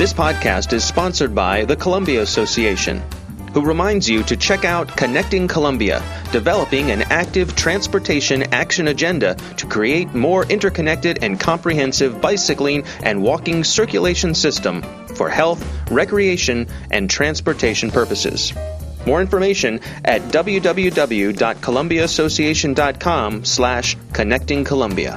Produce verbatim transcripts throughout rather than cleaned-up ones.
This podcast is sponsored by the Columbia Association, who reminds you to check out Connecting Columbia, developing an active transportation action agenda to create more interconnected and comprehensive bicycling and walking circulation system for health, recreation, and transportation purposes. More information at w w w dot columbia association dot com slash connecting columbia.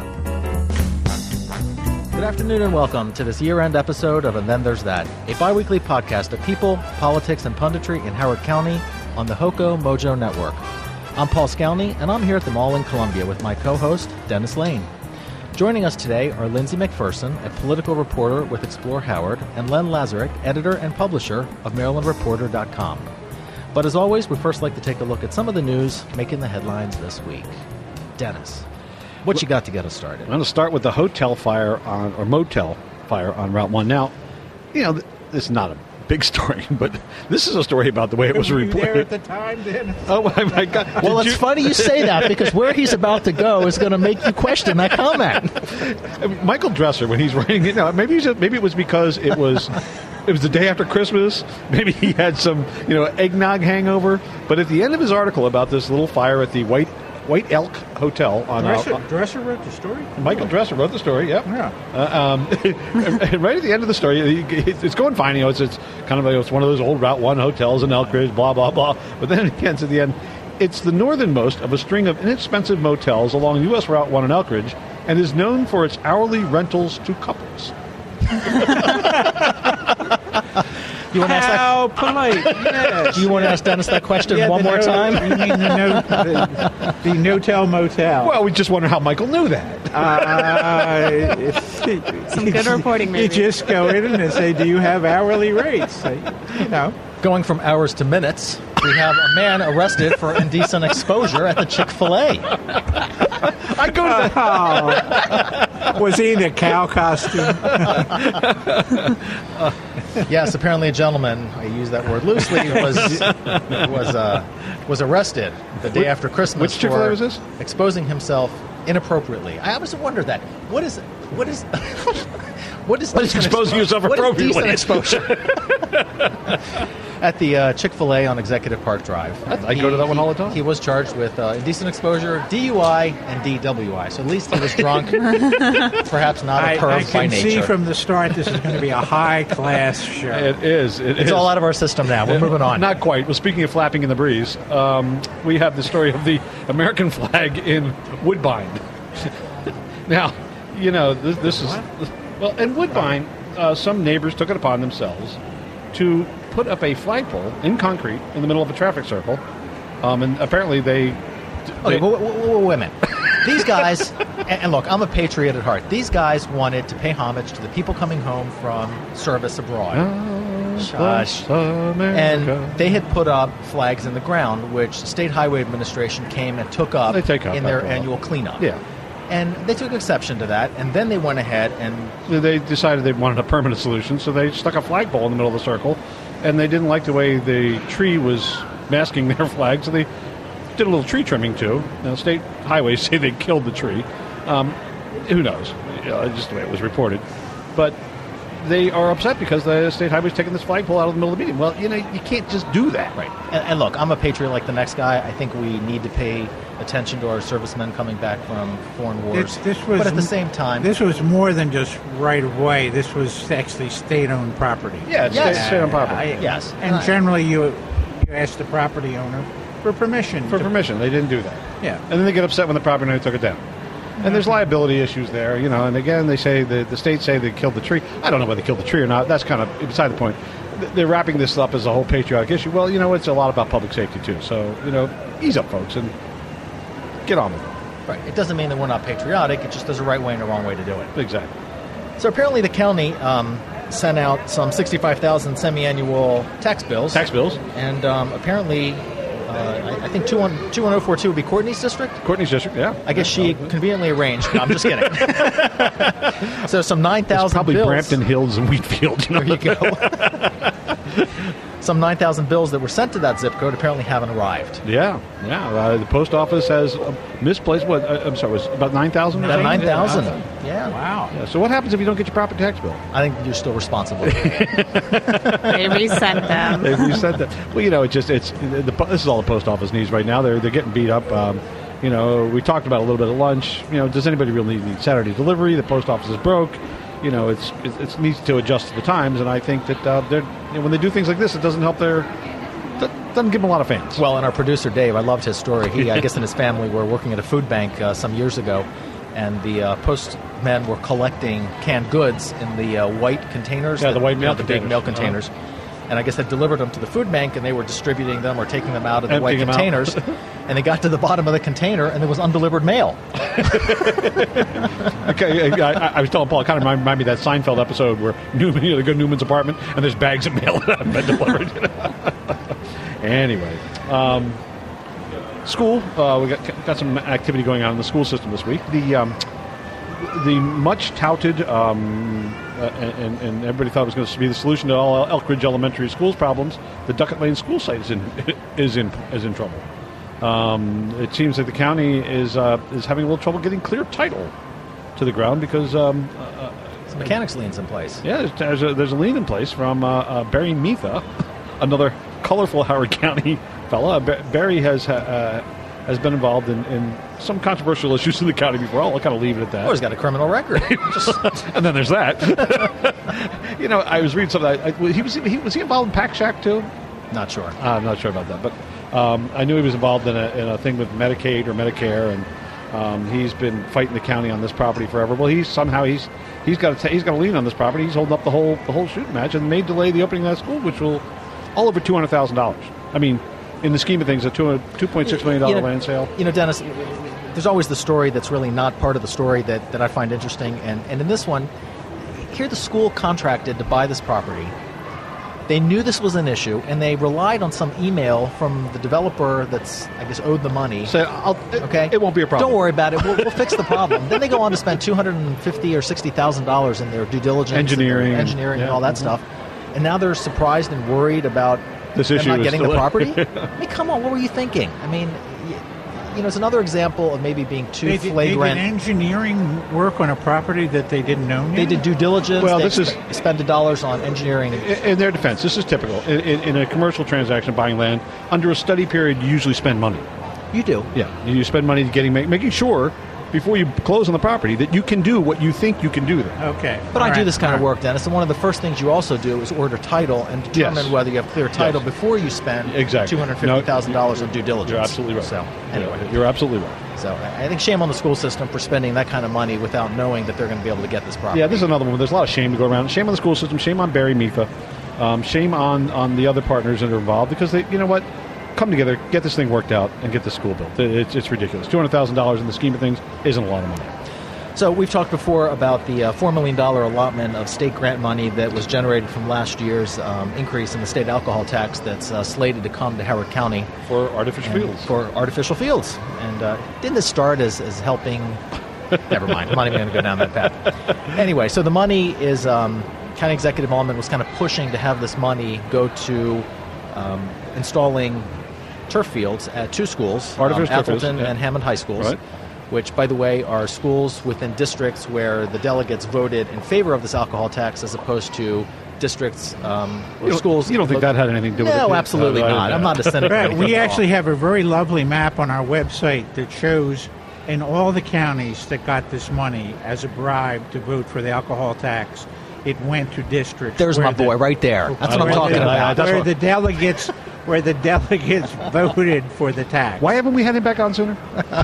Good afternoon and welcome to this year-end episode of And Then There's That, a bi-weekly podcast of people, politics, and punditry in Howard County on the Hoco Mojo Network. I'm Paul Scowney, and I'm here at the Mall in Columbia with my co-host, Dennis Lane. Joining us today are Lindsay McPherson, a political reporter with Explore Howard, and Len Lazarick, editor and publisher of Maryland Reporter dot com. But as always, we first like to take a look at some of the news making the headlines this week. Dennis, what you got to get us started? I'm going to start with the hotel fire on, or motel fire on Route one. Now, you know, this is not a big story, but this is a story about the way it was Were you reported. there at the time, Dennis? Oh, my God. Well, Did it's you- funny you say that because where he's about to go is going to make you question that comment. I mean, Michael Dresser, when he's writing it, now, maybe, he's just, maybe it was because it was... It was the day after Christmas. Maybe he had some, you know, eggnog hangover. But at the end of his article about this little fire at the White White Elk Hotel on Dresser, uh, Dresser wrote the story? Michael Dresser wrote the story. Yep. Yeah. Uh, um, and right at the end of the story, it's going fine. You know, it's, it's kind of like it's one of those old Route One hotels in Elkridge. Blah blah blah. But then it gets to the end. It's the northernmost of a string of inexpensive motels along U S Route One in Elkridge, and is known for its hourly rentals to couples. You want to ask that? How polite, yes. Do you want to ask Dennis that question Yeah, one the more no- time? You mean the, no, the, the no-tell motel. Well, we just wonder how Michael knew that. Uh, Some good reporting, maybe. You just go in and say, do you have hourly rates? So, you know. Going from hours to minutes, we have a man arrested for indecent exposure at the Chick-fil-A. I go to the... Oh. Was he in a cow costume? Yes, apparently a gentleman, I use that word loosely, was was uh, was arrested the day after Christmas which Chick-fil-A for was this? exposing himself inappropriately. I always wonder that. What is what is what is What is decent exposing expo- yourself what is appropriately? decent exposure? At the uh, Chick-fil-A on Executive Park Drive. I go to that one all the time. He was charged with uh, indecent exposure, D U I, and D W I. So at least he was drunk, perhaps not a I, perv I by can nature. see from the start this is going to be a high-class show. It is. It it's is. all out of our system now. We're moving on. Not quite. Well, speaking of flapping in the breeze, um, we have the story of the American flag in Woodbine. Now, you know, this, this is... Well, in Woodbine, uh, some neighbors took it upon themselves to put up a flagpole in concrete in the middle of a traffic circle. Um, and apparently they... Okay, they wait, wait, wait a minute. These guys, and, and look, I'm a patriot at heart. These guys wanted to pay homage to the people coming home from service abroad. Shush. And they had put up flags in the ground, which the State Highway Administration came and took up They take up in their after all. annual cleanup. Yeah. And they took exception to that, and then they went ahead and... They decided they wanted a permanent solution, so they stuck a flagpole in the middle of the circle, and they didn't like the way the tree was masking their flag, so they did a little tree trimming too. Now, state highways say they killed the tree. Um, who knows? You know, just the way it was reported. But they are upset because the state highway's taking this flagpole out of the middle of the meeting. Well, you know, you can't just do that. Right. And, and look, I'm a patriot like the next guy. I think we need to pay attention to our servicemen coming back from foreign wars. This, this was, but at the same time... This was more than just right away. This was actually state-owned property. Yeah, it's Yes. state, state-owned property. I- yes. And I- generally, you you ask the property owner for permission. For to- permission. They didn't do that. Yeah. And then they get upset when the property owner took it down. And there's liability issues there, you know, and again, they say, the, the states say they killed the tree. I don't know whether they killed the tree or not. That's kind of beside the point. They're wrapping this up as a whole patriotic issue. Well, you know, it's a lot about public safety, too. So, you know, ease up, folks, and get on with it. Right. It doesn't mean that we're not patriotic. It just there's a right way and a wrong way to do it. Exactly. So apparently the county um, sent out some sixty-five thousand semi-annual tax bills. Tax bills. And um, apparently, uh, I, I think two one oh four two would be Courtney's district. Courtney's district, yeah. I guess she conveniently arranged. No, I'm just kidding. So some nine It's thousand probably bills. Brampton Hills and Wheatfield. You know? There you go. some nine thousand bills that were sent to that zip code apparently haven't arrived. Yeah, yeah. Uh, the post office has uh, misplaced, what, uh, I'm sorry, was it about nine thousand? About nine thousand. Yeah. Yeah. Wow. Yeah, so what happens if you don't get your property tax bill? I think you're still responsible. They resent them. They reset that. Well, you know, it's just, it's, the, the, this is all the post office needs right now. They're, they're getting beat up. Um, you know, we talked about a little bit at lunch. You know, does anybody really need Saturday delivery? The post office is broke. You know, it's it, it needs to adjust to the times, and I think that uh, they're, you know, when they do things like this, it doesn't help their, doesn't give them a lot of fans. Well, and our producer, Dave, I loved his story. He, I guess, and his family were working at a food bank uh, some years ago, and the uh, postmen were collecting canned goods in the uh, white containers. Yeah, the white you mail know, the big containers. mail containers. Uh-huh. And I guess they delivered them to the food bank, and they were distributing them or taking them out of the Emptying white containers. And they got to the bottom of the container, and there was undelivered mail. Okay, I, I, I was telling Paul, it kind of remind, remind me of that Seinfeld episode where Newman, you know, they go to Newman's apartment, and there's bags of mail that haven't been delivered. Anyway, um, school, uh, we got got some activity going on in the school system this week. The um, the much touted, um, uh, and, and everybody thought it was going to be the solution to all Elk Ridge Elementary School's problems, the Duckett Lane school site is in is in is in trouble. Um, it seems that the county is uh, is having a little trouble getting clear title to the ground because um, uh, Some mechanics liens in place. yeah, there's, there's a there's a lien in place from uh, uh, Barry Mitha, another colorful Howard County fella. Ba- Barry has uh, has been involved in, in some controversial issues in the county before. I'll kind of leave it at that. Oh, he's got a criminal record. And then there's that. You know, I was reading something. I, I, he was he was he involved in Pack Shack too? Not sure. Uh, I'm not sure about that, but um, I knew he was involved in a, in a thing with Medicaid or Medicare, and um, he's been fighting the county on this property forever. Well, he's somehow he's he's got a, he's got a lien on this property. He's holding up the whole the whole shooting match, and may delay the opening of that school, which will all over two hundred thousand dollars. I mean, in the scheme of things, a two two point six million dollar You know- land sale. You know, Dennis, there's always the story that's really not part of the story that, that I find interesting. And, and in this one, here the school contracted to buy this property. They knew this was an issue, and they relied on some email from the developer that's, I guess, owed the money. So I'll, it, Okay, it won't be a problem. Don't worry about it. We'll, we'll fix the problem. Then they go on to spend two hundred and fifty or sixty thousand dollars in their due diligence, Engineering. and their engineering, Yeah. and all that stuff. And now they're surprised and worried about This them issue not is getting still- the property. I mean, come on, what were you thinking? I mean, y- you know, it's another example of maybe being too They did, they did flagrant. engineering work on a property that they didn't own yet? They did due diligence. Well, they this is- sp- spent the dollars on engineering. In in their defense, this is typical. In, in, in a commercial transaction, buying land, under a study period, you usually spend money. You do. Yeah, you spend money getting make, making sure before you close on the property that you can do what you think you can do there. Okay. But all I do right, this kind all of right. work, Dennis, and one of the first things you also do is order title and determine Yes. whether you have clear title Yes. before you spend Exactly. two hundred fifty thousand dollars No, on due diligence. You're absolutely right. So, anyway. You're absolutely right. So I I think shame on the school system for spending that kind of money without knowing that they're going to be able to get this property. Yeah, this is another one. There's a lot of shame to go around. Shame on the school system. Shame on Barry Mitha. Um, shame on, on the other partners that are involved because they, you know what, come together, get this thing worked out, and get the school built. It- It's, it's ridiculous. Two hundred thousand dollars in the scheme of things isn't a lot of money. So we've talked before about the uh, four million dollars allotment of state grant money that was generated from last year's um, increase in the state alcohol tax that's uh, slated to come to Howard County For artificial and fields. for artificial fields. And uh, didn't this start as, as helping? Never mind. I'm not even going to go down that path. Anyway, so the money is um, County Executive Almond was kind of pushing to have this money go to um, installing turf fields at two schools, um, Artificial turf fields, Atherton yeah. and Hammond High Schools. Right. Which, by the way, are schools within districts where the delegates voted in favor of this alcohol tax as opposed to districts um, or You don't- schools. you don't think that had anything to do with it? No, do you? absolutely No, I- not. I'm not a cynic. Right, we actually have a very lovely map on our website that shows in all the counties that got this money as a bribe to vote for the alcohol tax, it went to districts. There's where my the- boy right there. That's what I'm where talking the, about. That's Where what- the delegates, where the delegates voted for the tax. Why haven't we had him back on sooner?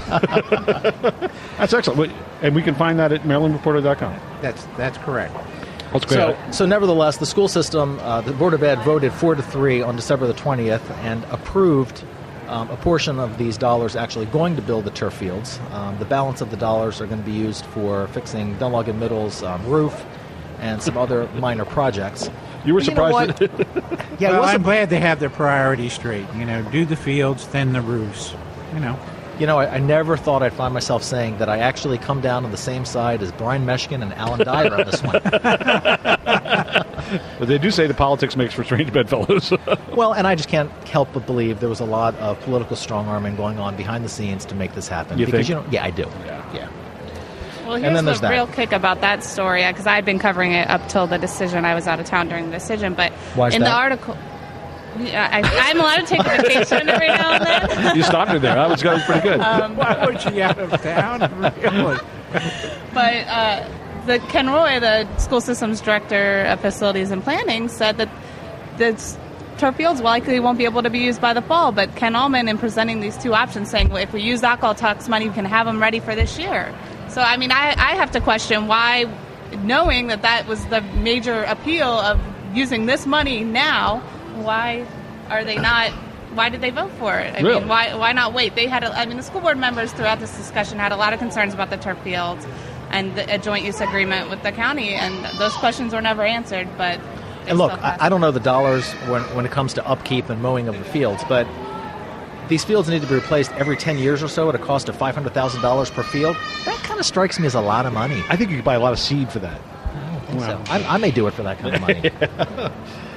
That's excellent. We- And we can find that at maryland reporter dot com. That's that's correct. That's great. So, so nevertheless, the school system, uh, the Board of Ed voted four to three on December the twentieth and approved um, a portion of these dollars actually going to build the turf fields. Um, the balance of the dollars are going to be used for fixing Dunlogan Middle's um, roof and some other minor projects. You were But you know surprised. what? Yeah, it well, wasn't- I'm glad they have their priorities straight. You know, do the fields, then the roofs. You know. You know, I, I never thought I'd find myself saying that I actually come down on the same side as Brian Meshkin and Alan Dyer on this one. But they do say the politics makes for strange bedfellows. Well, and I just can't help but believe there was a lot of political strong-arming going on behind the scenes to make this happen. You because think? you know, yeah, I do. Yeah. yeah. Well, And here's then the there's that. real kick about that story, because I had been covering it up till the decision. I was out of town during the decision, but Why is in the that? article, yeah, I, I'm allowed to take a vacation every now and then. You stopped her there. That was, that was pretty good. Um, Why was she out of town? Really? But uh, the Ken Roy, the school systems director of facilities and planning, said that the turf fields likely won't be able to be used by the fall. But Ken Allman, in presenting these two options, saying, well, if we use alcohol tax money, we can have them ready for this year. So, I mean, I, I have to question why, knowing that that was the major appeal of using this money now, why are they not... Why did they vote for it? I Really? mean, why why not wait? They had, a, I mean, the school board members throughout this discussion had a lot of concerns about the turf fields and the, a joint use agreement with the county, and those questions were never answered. But they And look, still I, passed I it. don't know the dollars when, when it comes to upkeep and mowing of the fields, but these fields need to be replaced every ten years or so at a cost of five hundred thousand dollars per field. That kind of strikes me as a lot of money. I think you could buy a lot of seed for that. I don't think Wow. so. I, I may do it for that kind of money.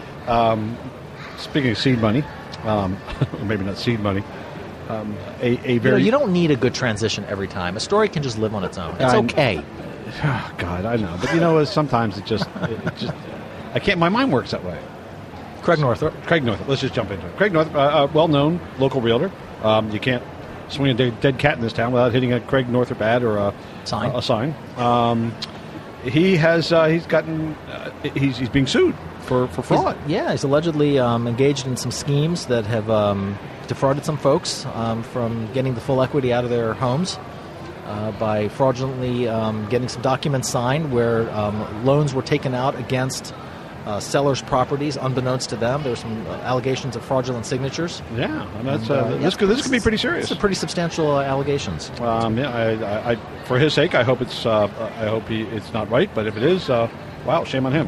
Speaking of seed money, um, or maybe not seed money, um, a, a You know, very... you don't need a good transition every time. A story can just live on its own. It's I'm- okay. Oh, God, I know. But you know, sometimes it just... It, it just I can't... My mind works that way. Craig Northrop. Craig Northrop. Let's just jump into it. Craig Northrop, uh, uh, well-known local realtor. Um, you can't swing a dead, dead cat in this town without hitting a Craig Northrop ad or a Sign. A, a sign. Um, he has. Uh, he's gotten. Uh, he's he's being sued for for fraud. He's- yeah, he's allegedly um, engaged in some schemes that have um, defrauded some folks um, from getting the full equity out of their homes uh, by fraudulently um, getting some documents signed where um, loans were taken out against uh, sellers' properties unbeknownst to them. There were some uh, allegations of fraudulent signatures. Yeah, and that's And, uh, uh, this yeah, could this could be pretty It's serious. a pretty substantial uh, allegations. Um, yeah, I, I, I, for his sake, I hope it's. Uh, I hope he it's not right. But if it is, uh, wow, shame on him.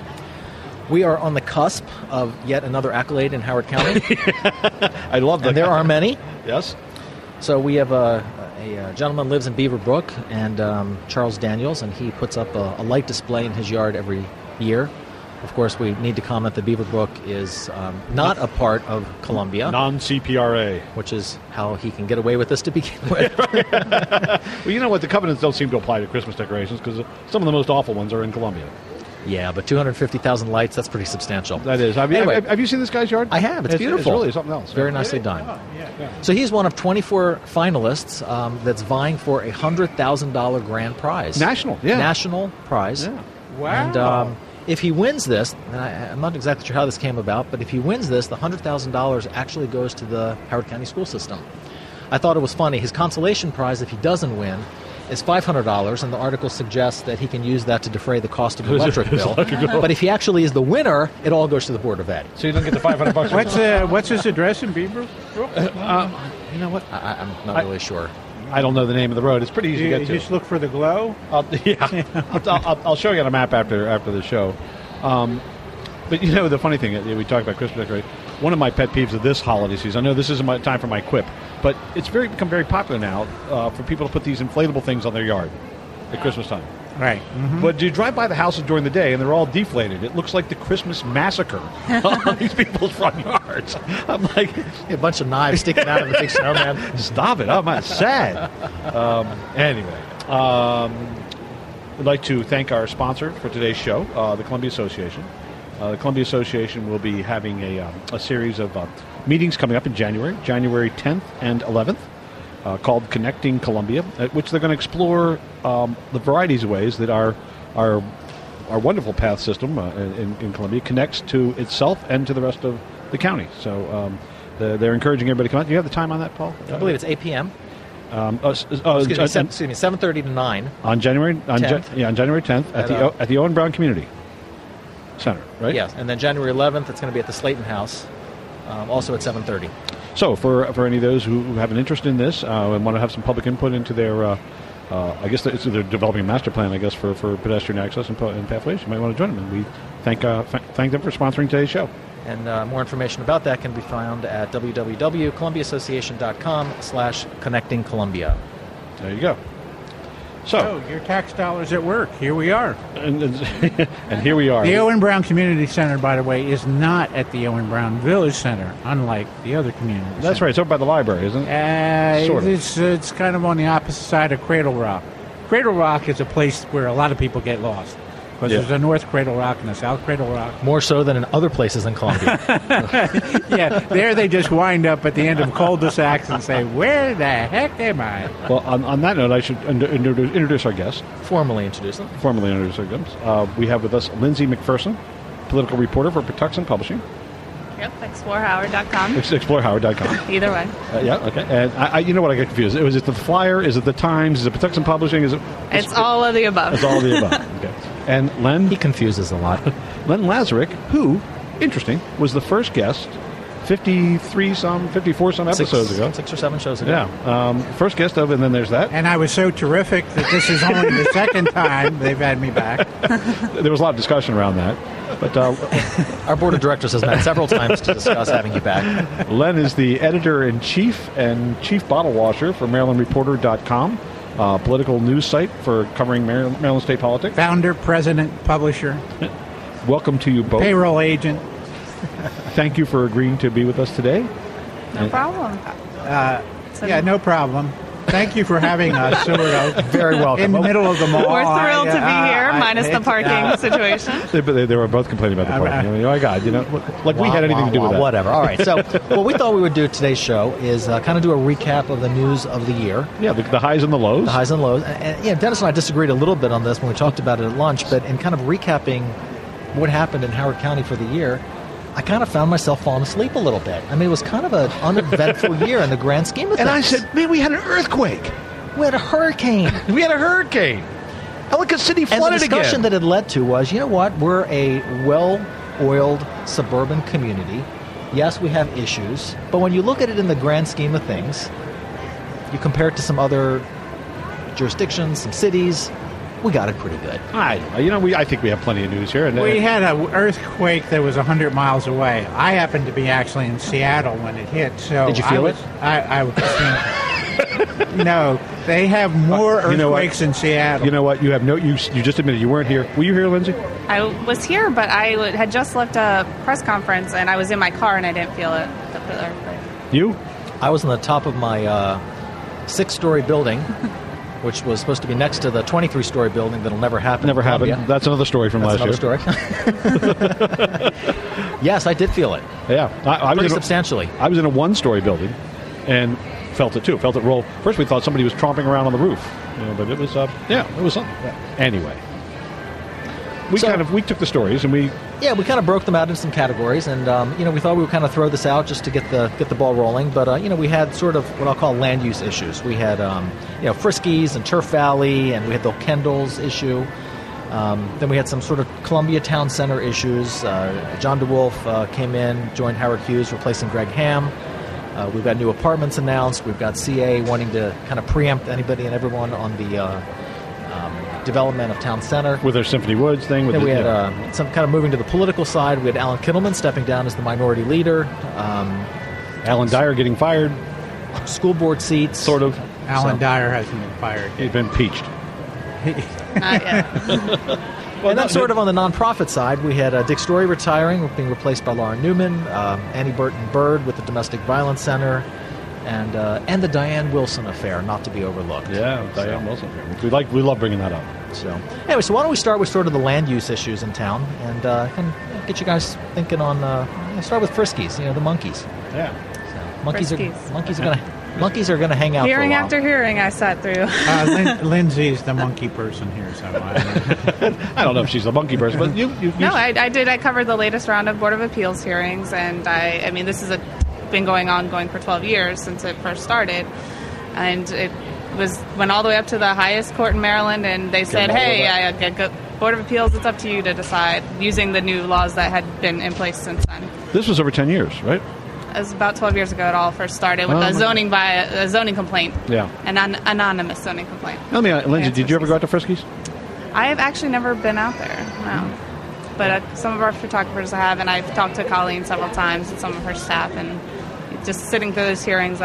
We are on the cusp of yet another accolade in Howard County, I love that. and there are many. Yes. So we have a, a, a gentleman lives in Beaver Brook, and um, Charles Daniels, and he puts up a, a light display in his yard every year. Of course, we need to comment that Beaver Brook is um, not a part of Columbia, Non C P R A. which is how he can get away with this to begin with. Well, you know what? The covenants don't seem to apply to Christmas decorations because some of the most awful ones are in Columbia. Yeah, but two hundred fifty thousand lights, that's pretty substantial. That is. Have you, Anyway. have, have you seen this guy's yard? I have. It's beautiful. It's really something else. It's very Yeah. nicely done. Yeah. So he's one of twenty-four finalists um, that's vying for a one hundred thousand dollars grand prize. National, yeah. National prize. Yeah. Wow. And um, if he wins this, and I, I'm not exactly sure how this came about, but if he wins this, the one hundred thousand dollars actually goes to the Howard County school system. I thought it was funny. His consolation prize, if he doesn't win, is five hundred dollars, and the article suggests that he can use that to defray the cost of the electric His bill. electric bill. But if he actually is the winner, it all goes to the Board of Ed. So you don't get the five hundred bucks. What's uh, what's his address in Beaver Brook? Uh, you know what? I, I'm not I- really sure. I don't know the name of the road. It's pretty easy You, to you get to. just look for the glow. I'll, yeah, I'll, I'll, I'll show you on a map after after the show. Um, but you know the funny thing, uh, we talked about Christmas decorating. One of my pet peeves of this holiday season. I know this isn't my time for my quip, but it's very become very popular now uh, for people to put these inflatable things on their yard at Christmas time. Right. But you drive by the houses during the day, and they're all deflated. It looks like the Christmas massacre on these people's front yards. I'm like, A bunch of knives sticking out of the big snowman. stop it! I'm sad. Um, anyway, um, we'd like to thank our sponsor for today's show, uh, the Columbia Association. Uh, the Columbia Association will be having a, um, a series of uh, meetings coming up in January, January tenth and eleventh, uh, called Connecting Columbia, at which they're going to explore um, the varieties of ways that our our our wonderful path system uh, in, in Columbia connects to itself and to the rest of the county. So um, the, they're encouraging everybody to come out. Do you have the time on that, Paul? I believe it's eight p.m. Um, uh, s- uh, Excuse me, uh, seven, excuse me, seven thirty to nine. on January on Jan- tenth. yeah on January tenth at, At, the uh, o- at the Owen Brown Community Center, right? Yes, and then January eleventh, it's going to be at the Slayton House, um, also at seven thirty. So for for any of those who have an interest in this uh, and want to have some public input into their, uh, uh, I guess it's, they're developing a master plan, I guess, for, for pedestrian access and, pa- and pathways. You might want to join them, and we thank uh, th- thank them for sponsoring today's show. And uh, more information about that can be found at w w w dot columbia association dot com slash connecting Columbia. There you go. So, Oh, your tax dollars at work. Here we are. and, and here we are. The Owen Brown Community Center, by the way, is not at the Owen Brown Village Center, unlike the other community That's centers. right. It's over by the library, isn't it? Uh, Sort of. it's, it's kind of on the opposite side of Cradle Rock. Cradle Rock is a place where a lot of people get lost. Because Yeah. there's a North Cradle Rock and a South Cradle Rock. More so than in other places in Columbia. Yeah, there they just wind up at the end of cul-de-sacs and say, where the heck am I? Well, on, on that note, I should inter- introduce, introduce our guest. Formally introduce them. Formally introduce our guest. Uh, we have with us Lindsay McPherson, political reporter for Patuxent Publishing. Yep, explore howard dot com. Ex- explore howard dot com. Either way. Uh, yeah, okay. And I, I, you know what? I get confused. Was it the Flyer? Is it the Times? Is it Patuxent Publishing? Is it? It's all of the above. It's all of the above. Okay. And Len He confuses a lot. Len Lazarick, who, interesting, was the first guest, fifty-three some, fifty-four some episodes six, ago. Six or seven shows ago. Yeah. Um, first guest of, and then there's that. And I was so terrific that this is only the second time they've had me back. There was a lot of discussion around that. But uh, Our board of directors has met several times to discuss having you back. Len is the editor-in-chief and chief bottle washer for Maryland Reporter dot com, uh, political news site for covering Maryland, Maryland state politics. Founder, president, publisher, Welcome to you both. payroll agent. Thank you for agreeing to be with us today. No problem. Uh, So- yeah, no problem. Thank you for having us, sort of. Very welcome. In the middle of the mall. We're thrilled I, to be uh, here, I- minus the it- parking uh, situation. They, they, they were both complaining about the I- parking. I- I mean, oh my God, you know, like we Wah, had anything wah, to do with wah, that. Whatever. All right. So what we thought we would do today's show is uh, kind of do a recap of the news of the year, Yeah, the, the highs and the lows. the highs and lows. And, and, yeah, Dennis and I disagreed a little bit on this when we talked about it at lunch, but in kind of recapping what happened in Howard County for the year, I kind of found myself falling asleep a little bit. I mean, it was kind of an uneventful year in the grand scheme of things. And I said, man, we had an earthquake. we had a hurricane. We had a hurricane. Ellicott City And the flooded discussion again. that it led to was, you know what, we're a well-oiled suburban community. Yes, we have issues, but when you look at it in the grand scheme of things, you compare it to some other jurisdictions, some cities, we got it pretty good. I don't know. You know, we, I think we have plenty of news here. And, uh, We had an earthquake that was one hundred miles away. I happened to be actually in Seattle when it hit. So Did you I feel was, it? I, I was. No, they have more You know what? earthquakes in Seattle. you know what? You have no. You you just admitted you weren't here. Were you here, Lindsay? I was here, but I w- had just left a press conference, and I was in my car, and I didn't feel it. The earthquake. You? I was on the top of my uh, six-story building, which was supposed to be next to the twenty-three story building that'll never happen. Never in Columbia. happened. That's another story from That's last another year. story. Yes, I did feel it. Yeah, I, I was Pretty in a, substantially. I was in a one-story building, and felt it too. Felt it roll. First, we thought somebody was tromping around on the roof, you know, but it was. Uh, yeah, it was something. Anyway, we So- kind of we took the stories and we. Yeah, we kind of broke them out into some categories, and um, you know, we thought we would kind of throw this out just to get the get the ball rolling. But uh, you know, we had sort of what I'll call land use issues. We had um, you know Friskies and Turf Valley, and we had the Kendall's issue. Um, then we had some sort of Columbia Town Center issues. Uh, John DeWolf uh, came in, joined Howard Hughes, replacing Greg Ham. Uh, we've got new apartments announced. We've got C A wanting to kind of preempt anybody and everyone on the uh, um, development of Town Center. With our Symphony Woods thing. With Then the, we had yeah. uh, some kind of moving to the political side. We had Alan Kittleman stepping down as the minority leader. Um, Alan Dyer getting fired, school board seats. sort of. Alan So- Dyer hasn't been fired. He's been impeached. Not yet. And then sort of on the nonprofit side, we had uh, Dick Story retiring, being replaced by Lauren Newman, um, Annie Burton Bird with the Domestic Violence Center, and uh, and the Diane Wilson affair, not to be overlooked. Yeah, Diane So- Wilson. We like we love bringing that up. So anyway, so why don't we start with sort of the land use issues in town, and uh, kind of get you guys thinking on. Uh, we'll start with Friskies, you know, the monkeys. Yeah. So monkeys are Friskies. monkeys are gonna monkeys are gonna hang out Hearing for a while. after hearing, I sat through. Uh, Lin- Lindsay's the monkey person here, so I, I don't know if she's a monkey person, but you. you, you No, I, I did. I covered the latest round of Board of Appeals hearings, and I, I mean, this has been going on, going for twelve years since it first started, and it was went all the way up to the highest court in Maryland, and they said, all the "Hey, way I, I, go, Board of Appeals, it's up to you to decide," using the new laws that had been in place since then. This was over ten years, right? It was about twelve years ago. It all first started with Oh, a my- zoning by a zoning complaint, Yeah. an an anonymous zoning complaint. Let me, uh, Lindsay, Yeah, did you ever go out to Friskies? I have actually never been out there, no. But uh, some of our photographers have, and I've talked to Colleen several times and some of her staff, and just sitting through those hearings, I've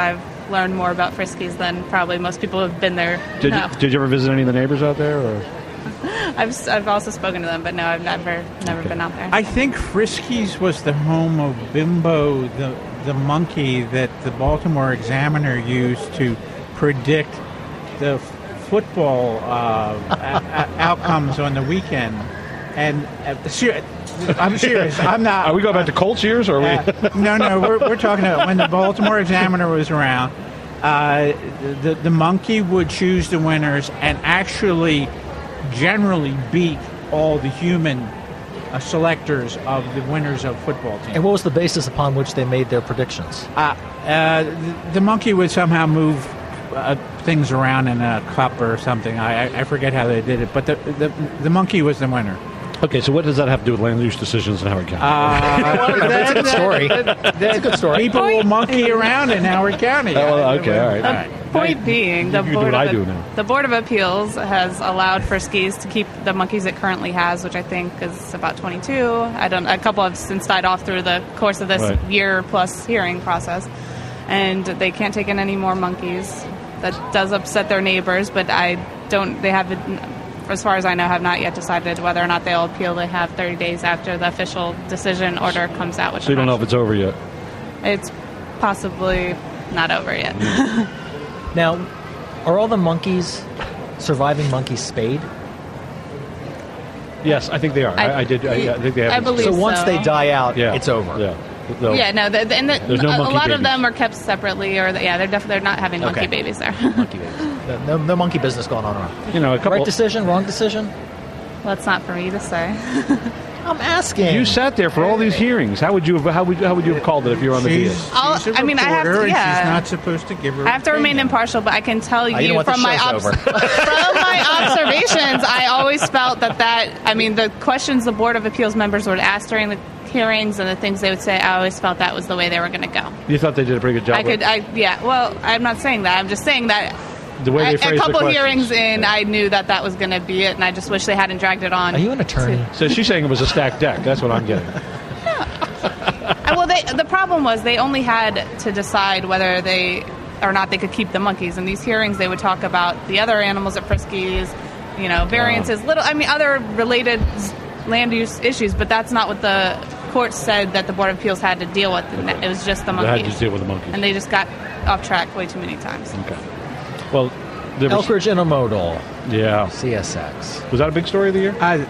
learn more about Friskies than probably most people who have been there. Did know. you, did you ever visit any of the neighbors out there? Or? I've I've also spoken to them, but no, I've never never Okay. been out there. I think Friskies was the home of Bimbo, the the monkey that the Baltimore Examiner used to predict the f- football uh, a- a- outcomes on the weekend. And uh, ser- I'm serious. I'm not. Are we going back to Colts years, or are we? Uh, no, no, we're, we're talking about when the Baltimore Examiner was around. Uh, the the monkey would choose the winners and actually generally beat all the human uh, selectors of the winners of football teams. And what was the basis upon which they made their predictions? Uh, uh, the, the monkey would somehow move uh, things around in a cup or something. I, I, I forget how they did it, but the, the the monkey was the winner. Okay, so what does that have to do with land use decisions in Howard County? Uh, That's a good story. That's a good story. People will monkey around in Howard County. Oh, well, okay, all right. All right. Point being, the you do board, what I of, do now. the Board of Appeals has allowed Friskies to keep the monkeys it currently has, which I think is about twenty-two. I don't. A couple have since died off through the course of this Right. year plus hearing process, and they can't take in any more monkeys. That does upset their neighbors, but I don't. They haven't, as far as I know, have not yet decided whether or not they'll appeal. They have thirty days after the official decision order comes out. Which So you don't know if it's over yet. it's possibly not over yet. Now, are all the monkeys, surviving monkeys, spayed? Yes, I think they are. I, I- I did. I, I think they have. I believe So once so. they die out, Yeah, it's over. Yeah. They'll- Yeah, no, the, the, and the, There's no a, a monkey lot of babies. them are kept separately, or the, yeah, they're definitely they're not having monkey Okay. babies there. Monkey babies. No, no, no monkey business going on around. You know, a couple. Right decision, wrong decision? Well, it's not for me to say. I'm asking. You sat there for all these hearings. How would you have? How would how would you have called it if you were on the She's, video? I'll- she's a I mean, I have to- reporter, and yeah. she's not supposed to give her. I have to remain opinion. impartial, but I can tell you, Oh, you don't want the from my show's over. from my observations, I always felt that that I mean the questions the Board of Appeals members would ask during the hearings and the things they would say, I always felt that was the way they were going to go. You thought they did a pretty good job. I could, I yeah. Well, I'm not saying that. I'm just saying that. the way they A, phrased a couple the questions. hearings in, I knew that that was going to be it, and I just wish they hadn't dragged it on. Are you an attorney? to- So she's saying it was a stacked deck. That's what I'm getting. Uh, well, they, the problem was they only had to decide whether they or not they could keep the monkeys. In these hearings, they would talk about the other animals at Friskies, you know, variances, little, I mean, other related s- land use issues, but that's not what the court said that the Board of Appeals had to deal with. It was just the They had monkeys. to deal with the monkeys. And they just got off track way too many times. Okay. Well, there was, Elkridge Intermodal, yeah. C S X. Was that a big story of the year? Uh,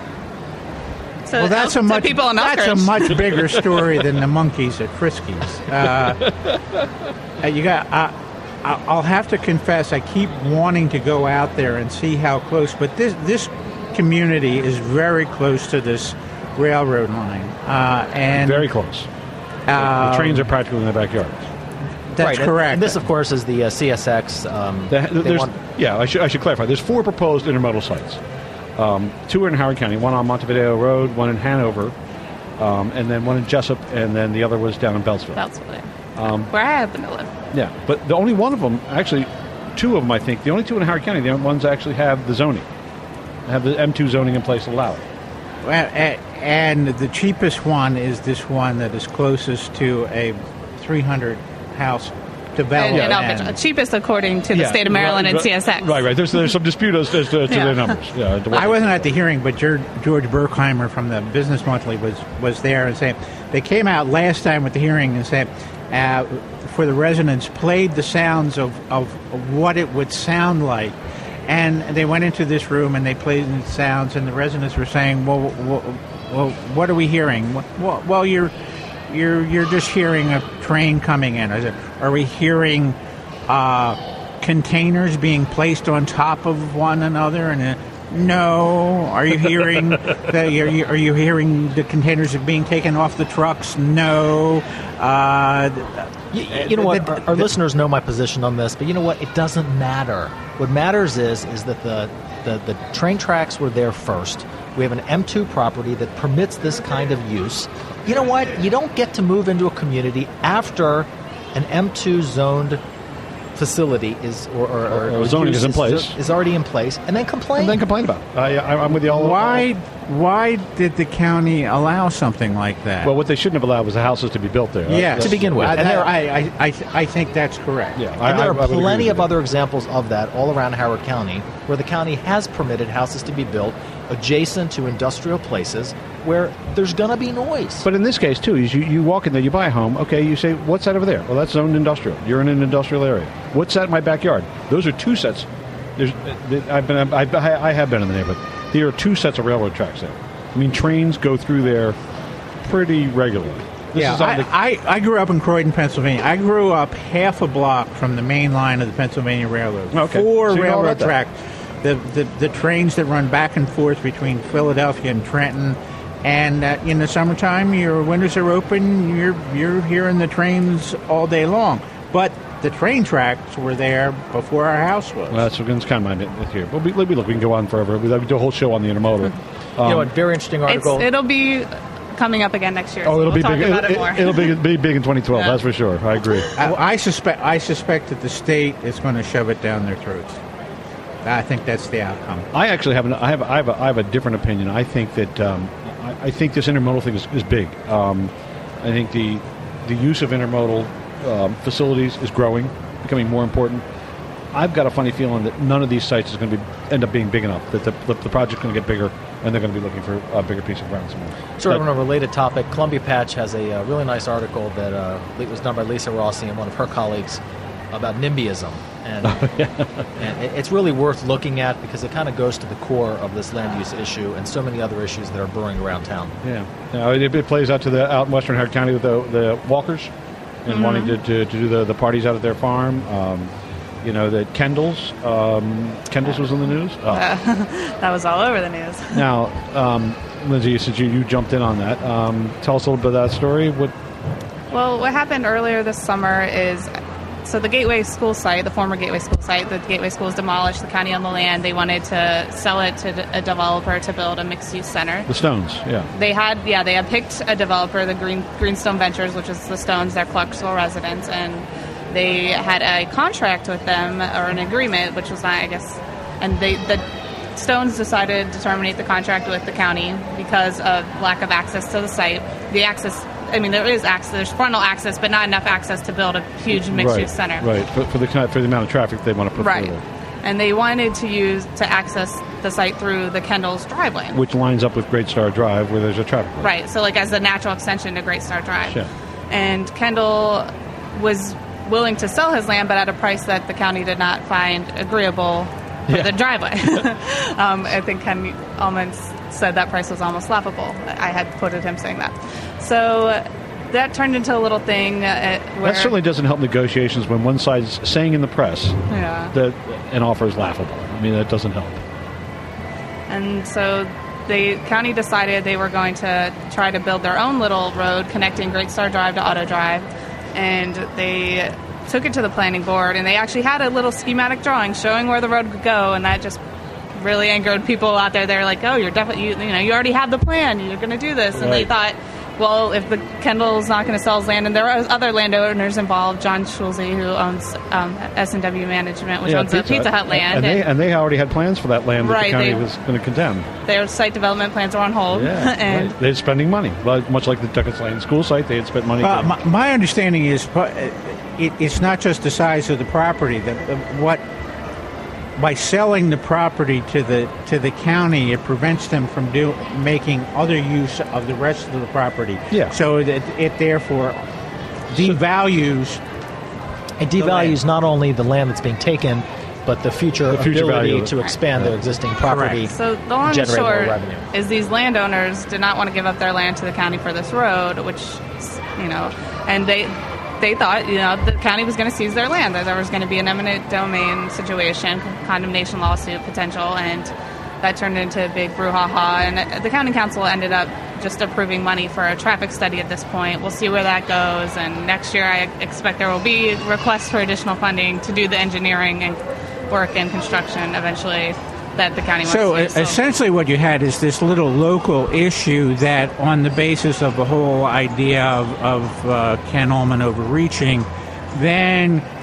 So, well, that's to a much people in that's a Elkridge. much bigger story than the monkeys at Friskies. Uh, uh, you got. Uh, I- I'll have to confess, I keep wanting to go out there and see how close. But this this community is very close to this railroad line, uh, and Very close. uh, the trains are practically in their backyard. That's right, and- correct. And this, of course, is the uh, C S X. Um, The- they there's, want- yeah, I should, I should clarify. There's four proposed intermodal sites. Um, two are in Howard County, one on Montevideo Road, one in Hanover, um, and then one in Jessup, and then the other was down in Beltsville. That's what it- Um, where I happen to live. Yeah, but the only one of them, actually, two of them, I think, the only two in Howard County, the only ones actually have the zoning, have the M two zoning in place to allow it. Well, a- and the cheapest one is this one that is closest to a three hundred house And, development. and Elkridge, cheapest according to the Yeah, state of Maryland right, and right, C S X. Right, right. There's, there's some dispute as, as to, to Yeah. their numbers. Yeah, to what- I wasn't at the hearing, but George, George Berkheimer from the Business Monthly was, was there and said they came out last time with the hearing and said uh, for the residents played the sounds of, of, of what it would sound like. And they went into this room and they played the sounds, and the residents were saying, "Well, well, well what are we hearing? Well, well, you're you're you're just hearing a train coming in. Is it, are we hearing uh, containers being placed on top of one another?" And uh, no. Are you hearing the, are, you, are you hearing the containers being taken off the trucks? No. Uh, You, you know what? the- Our, our the- listeners know my position on this, but you know what? It doesn't matter. What matters is is that the, the, the train tracks were there first. We have an M two property that permits this kind of use. You know what? You don't get to move into a community after an M two zoned facility is or, or, or Or zoning use is in place. is already in place, and then complain. and then complain about it. I, I, I'm with you all. Why why did the county allow something like that? Well, what they shouldn't have allowed was the houses to be built there. Yeah, to begin with. Uh, And there- I, I, I, I think that's correct. Yeah, And I, there I, are I would agree plenty with of you. other examples of that all around Howard County, where the county has permitted houses to be built adjacent to industrial places where there's going to be noise. But in this case, too, is you, you walk in there, you buy a home, okay, you say, what's that over there? Well, that's zoned industrial. You're in an industrial area. What's that in my backyard? Those are two sets. There's, I've been, I've, I have been in the neighborhood. There are two sets of railroad tracks there. I mean, trains go through there pretty regularly. This yeah, is on I, the, I, I grew up in Croydon, Pennsylvania. I grew up half a block from the main line of the Pennsylvania Railroad. Okay. Four So you know all railroad about that. tracks. The, the the trains that run back and forth between Philadelphia and Trenton. And uh, in the summertime, your windows are open. You're you're hearing the trains all day long. But the train tracks were there before our house was. well, that's, that's kind of my here. But we, let me look. We can go on forever. We do a whole show on the intermodal. Um, you know, a very interesting It's, article. it'll be coming up again next year. oh, so it'll we'll be talk big. about It, it more. it, will be, be big in twenty twelve. Yeah. That's for sure. I agree. I, I suspect I suspect that the state is going to shove it down their throats. I think that's the outcome. I actually have, an, I have, I have, a, I have a different opinion. I think that um, I, I think this intermodal thing is, is big. Um, I think the the use of intermodal um, facilities is growing, becoming more important. I've got a funny feeling that none of these sites is going to be end up being big enough. That the, the, the project's going to get bigger, and they're going to be looking for a bigger piece of ground somewhere. Sort of But- on a related topic, Columbia Patch has a uh, really nice article that uh, was done by Lisa Rossi and one of her colleagues about NIMBYism. And, and it- it's really worth looking at because it kind of goes to the core of this land use issue and so many other issues that are brewing around town. Yeah, now it, it plays out to the out in Western Howard County with the, the Walkers and Mm-hmm. wanting to, to, to do the, the parties out at their farm. Um, you know that Kendall's um, Kendall's was in the news. Oh. That was all over the news. Now, um, Lindsay, since you, you jumped in on that, um, tell us a little bit of that story. What? Well, what happened earlier this summer is, so the Gateway School site, the former Gateway School site, the Gateway School was demolished, the county owned the land. They wanted to sell it to a developer to build a mixed-use center. The Stones, yeah. They had, yeah, they had picked a developer, the Green Greenstone Ventures, which is the Stones, their Clarksville residents, and they had a contract with them, or an agreement, which was not, I guess, and they the Stones decided to terminate the contract with the county because of lack of access to the site. The access, I mean, there is access, there's frontal access, but not enough access to build a huge mixed-use right, center. Right, for, for the kind- for the amount of traffic they want to put Right. through there, And they wanted to use to access the site through the Kendall's driveway. which lines up with Great Star Drive, where there's a traffic light. Right, so like as a natural extension to Great Star Drive. Sure. And Kendall was willing to sell his land, but at a price that the county did not find agreeable for Yeah. the driveway. um, I think Ken Allman said that price was almost laughable. I had quoted him saying that. So that turned into a little thing uh, where... That certainly doesn't help negotiations when one side's saying in the press Yeah. that an offer is laughable. I mean, that doesn't help. And so the county decided they were going to try to build their own little road connecting Great Star Drive to Auto Drive. And they took it to the planning board, and they actually had a little schematic drawing showing where the road would go, and that just really angered people out there. They're like, oh, you're definitely, you, you know, you already have the plan, you're going to do this. And they Right. thought, well, if the Kendall's not going to sell his land, and there are other landowners involved, John Schulze, who owns um, S and W Management, which Yeah, owns the Pizza Hut land. And, they, and they already had plans for that land that Right, the county they- was going to condemn. their site development plans were on hold. and right. They're spending money. Well, much like the Duckett's Lane school site, they had spent money. Uh, to- my, my understanding is uh, it, it's not just the size of the property. That uh, what by selling the property to the to the county, it prevents them from do, making other use of the rest of the property. Yeah. So that it therefore devalues. It devalues not only the land that's being taken, but the future, The future value ability of it. to expand their existing property. So the long and generate more short revenue. is these landowners did not want to give up their land to the county for this road, which, you know, and they they thought, you know, the county was going to seize their land, that there was going to be an eminent domain situation, condemnation lawsuit potential, and that turned into a big brouhaha. And the county council ended up just approving money for a traffic study at this point. We'll see where that goes, and next year I expect there will be requests for additional funding to do the engineering and work and construction eventually that the county wants So to do. uh, essentially, what you had is this little local issue that, on the basis of the whole idea of, of uh, Ken Ullman overreaching, then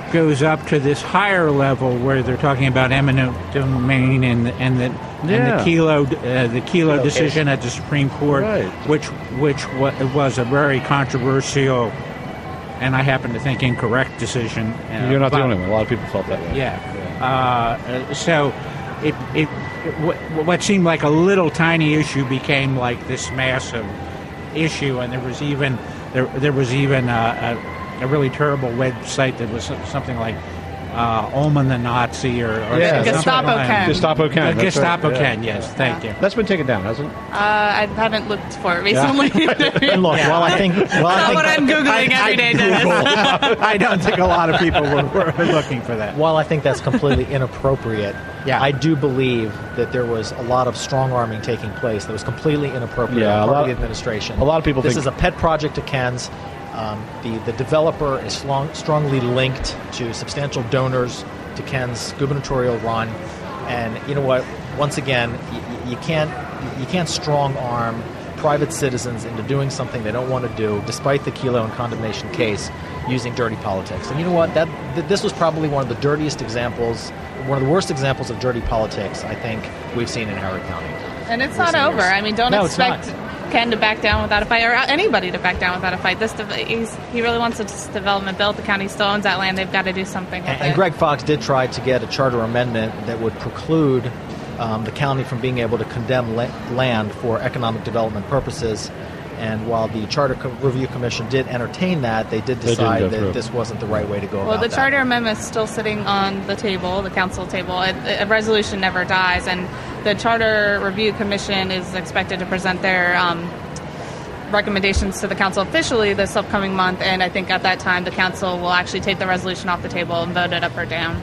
goes up to this higher level where they're talking about eminent domain and and the Yeah. and the Kelo uh, the Kelo decision at the Supreme Court, Right. which which wa- was a very controversial, and I happen to think incorrect decision. Uh, You're not the but- only one. A lot of people felt that way. Yeah. Uh, uh, so it it, it what, what seemed like a little tiny issue became like this massive issue, and there was even there there was even a, a, a really terrible website that was something like uh, Omen the Nazi or, or Yeah, something Gestapo like that. Ken. Gestapo Ken. Uh, that's Gestapo right. Ken, Yeah. yes, thank you. That's been taken down, hasn't it? Uh, I haven't looked for it recently. And look, while I think, while I Not think what I'm Googling every day, Dennis. I don't think a lot of people were, were looking for that. While I think that's completely inappropriate, Yeah. I do believe that there was a lot of strong arming taking place that was completely inappropriate Yeah, on a the part lot- of the administration. a lot of people This think- is a pet project of Ken's. Um, the, the developer is strong, strongly linked to substantial donors to Ken's gubernatorial run. And you know what? Once again, you, you can't you can't strong arm private citizens into doing something they don't want to do, despite the Kelo and condemnation case, using dirty politics. And you know what? That th- this was probably one of the dirtiest examples, one of the worst examples of dirty politics I think we've seen in Howard County. And it's Recent not over. years. I mean, don't No, it's expect not. Ken to back down without a fight, or anybody to back down without a fight. This de- he's, he really wants this development built. The county still owns that land. They've got to do something with And, it. and Greg Fox did try to get a charter amendment that would preclude um, the county from being able to condemn la- land for economic development purposes. And while the Charter Co- Review Commission did entertain that, they did They didn't decide go that through. this wasn't the right way to go Well, about the that. charter amendment is still sitting on the table, the council table. A, a resolution never dies, and the Charter Review Commission is expected to present their um, recommendations to the council officially this upcoming month, and I think at that time the council will actually take the resolution off the table and vote it up or down.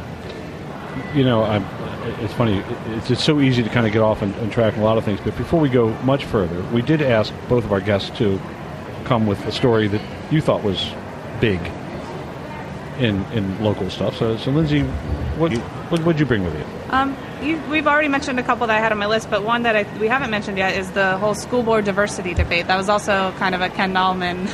You know, I'm, it's funny. It's, it's so easy to kind of get off and, and track a lot of things. But before we go much further, we did ask both of our guests to come with a story that you thought was big in in local stuff. So, so Lindsay, what what would you bring with you? Um, you, we've already mentioned a couple that I had on my list, but one that I, we haven't mentioned yet is the whole school board diversity debate. That was also kind of a Ken Nallman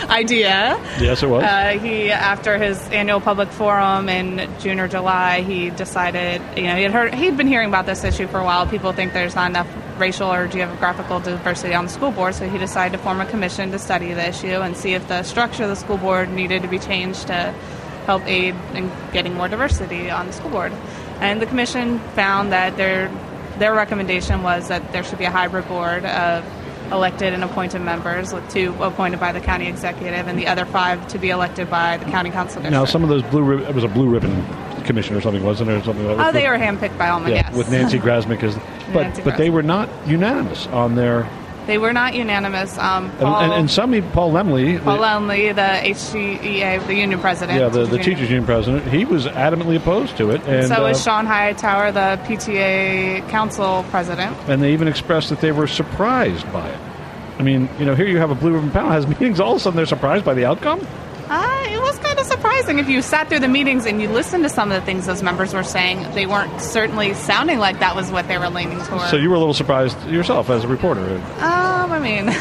idea. Yes, it was. Uh, he, after his annual public forum in June or July, he decided, you know, he had heard, he'd been hearing about this issue for a while. People think there's not enough racial or geographical diversity on the school board, so he decided to form a commission to study the issue and see if the structure of the school board needed to be changed to help aid in getting more diversity on the school board. And the commission found that their their recommendation was that there should be a hybrid board of elected and appointed members, with two appointed by the county executive and the other five to be elected by the county council district. Now, some of those blue rib- it was a blue ribbon commission or something, wasn't it? Or something like Oh, with- they were handpicked by Alma, yeah, yes. with Nancy Grasmick as, but Nancy but they Grasmick. were not unanimous on their. They were not unanimous. Um, And, Paul, and, and some, even Paul Lemley, Paul the, Lemley, the H C E A, the union president. yeah, the, the union. teachers union president, he was adamantly opposed to it, and So uh, was Sean Hightower, the P T A council president. and they even expressed that they were surprised by it. I mean, you know, here you have a blue ribbon panel has meetings. All of a sudden, they're surprised by the outcome. Uh, it was kind of surprising. If you sat through the meetings and you listened to some of the things those members were saying, they weren't certainly sounding like that was what they were leaning toward. So you were a little surprised yourself as a reporter. Um, I mean,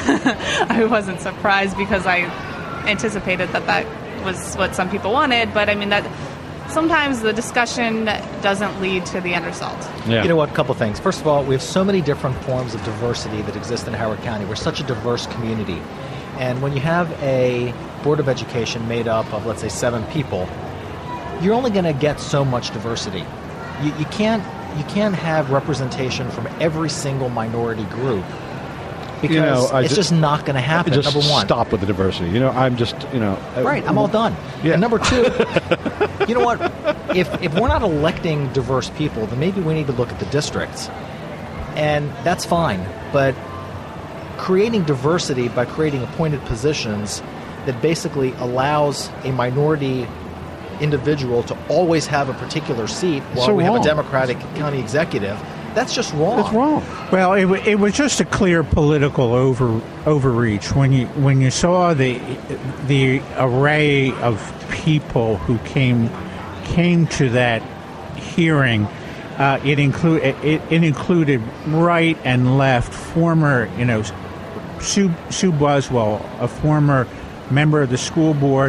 I wasn't surprised because I anticipated that that was what some people wanted, but I mean that sometimes the discussion doesn't lead to the end result. Yeah. You know what? A couple things. First of all, we have so many different forms of diversity that exist in Howard County. We're such a diverse community. And when you have a Board of Education made up of, let's say, seven people, you're only going to get so much diversity. You, you can't you can't have representation from every single minority group because You know, I it's ju- just not going to happen, Just number one. stop with the diversity. You know, I'm just, you know. uh, Right, I'm all done. Yeah. And number two, you know what? If if we're not electing diverse people, then maybe we need to look at the districts. And that's fine. But creating diversity by creating appointed positions that basically allows a minority individual to always have a particular seat while So we wrong. have a Democratic county executive, that's just wrong. It's wrong. Well, it, wa- it was just a clear political over overreach when you when you saw the the array of people who came came to that hearing. Uh, it include it, it included right and left, former you know Sue Sue Boswell, a former member of the school board,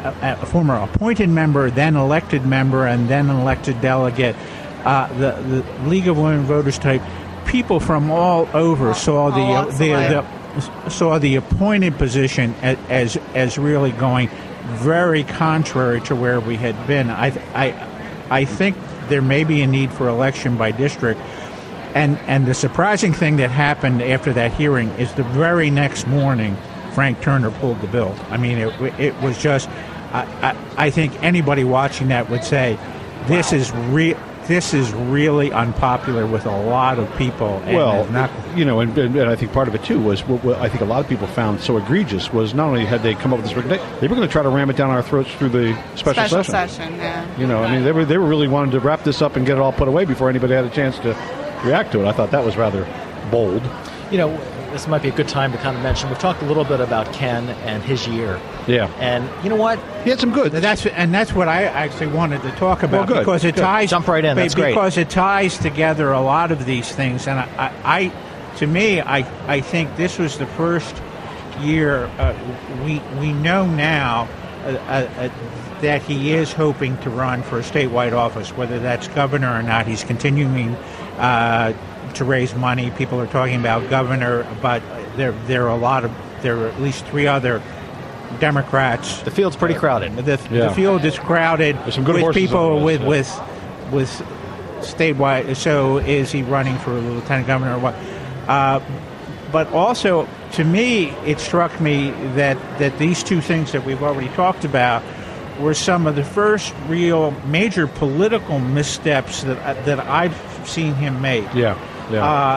a, a former appointed member, then elected member, and then an elected delegate. Uh, the the League of Women Voters type people from all over saw the, uh, the, the saw the appointed position as, as as really going very contrary to where we had been. I I I think there may be a need for election by district. And and the surprising thing that happened after that hearing is the very next morning, Frank Turner pulled the bill. I mean, it it was just, I I, I think anybody watching that would say, this wow. is re- this is really unpopular with a lot of people. And well, not, you know, and, and I think part of it too was what, what I think a lot of people found so egregious was not only had they come up with this, they, they were going to try to ram it down our throats through the special, special session. session. Yeah. You know, right. I mean, they were they were really wanting to wrap this up and get it all put away before anybody had a chance to react to it. I thought that was rather bold. You know, this might be a good time to kind of mention, we've talked a little bit about Ken and his year. Yeah. And you know what? He had some good. That's and that's what I actually wanted to talk about, well, because it good. ties Jump right in. That's because great. it ties together a lot of these things. And I, I, I to me, I, I think this was the first year uh, we we know now uh, uh, that he is hoping to run for a statewide office, whether that's governor or not. He's continuing uh, to raise money. People are talking about governor, but there there are a lot of there are at least three other Democrats. The field's pretty crowded. The, yeah. the field is crowded There's some good with horses people on with, this, yeah. with with statewide. So is he running for lieutenant governor or what? Uh, but also, to me, it struck me that, that these two things that we've already talked about were some of the first real major political missteps that that I've seen him make. Yeah, yeah. Uh,